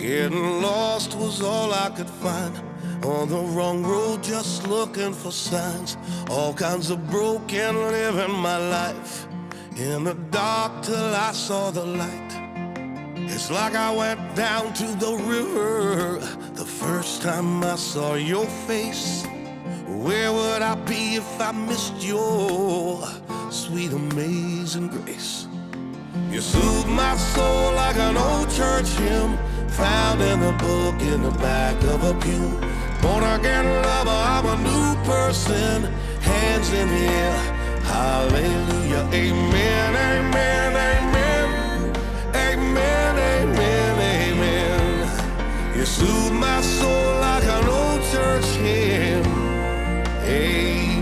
Getting lost was all I could find. On the wrong road, just looking for signs. All kinds of broken, living my life in the dark till I saw the light. It's like I went down to the river the first time I saw your face. Where would I be if I missed your sweet, amazing grace? You soothe my soul like an old church hymn found in a book in the back of a pew. Born again lover, I'm a new person. Hands in the air, hallelujah, amen, amen, amen, amen, amen, amen. You soothe my soul like an old church hymn, amen.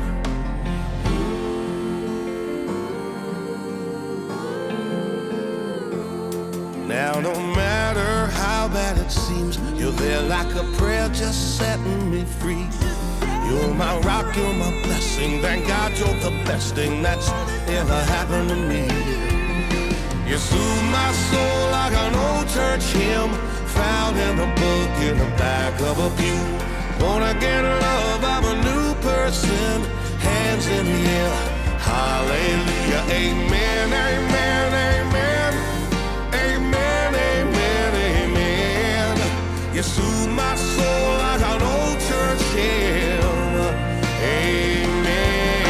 Now no matter how bad it seems, you're there like a prayer just setting me free. You're my rock, you're my blessing. Thank God you're the best thing that's ever happened to me. You soothe my soul like an old church hymn found in a book in the back of a pew. Born again love, I'm a new person. Hands in the air, hallelujah, amen, amen, amen, amen, amen, amen. You soothe my soul like an old church hymn, amen.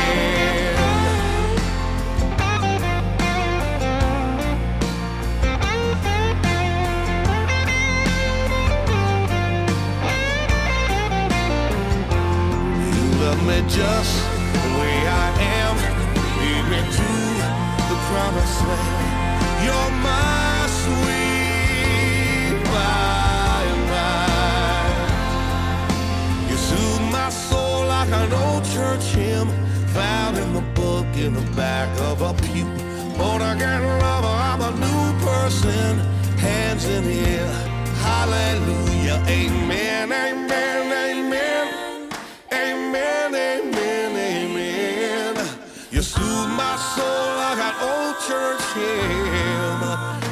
You love me just the way I am, lead me to the promised land. You're my sweet by and by. You soothe my soul like an old church hymn found in the book in the back of a pew. Born again lover, I'm a new person. Hands in the air, hallelujah, amen, amen, amen, amen, amen, amen. You soothe my soul like an old church hymn.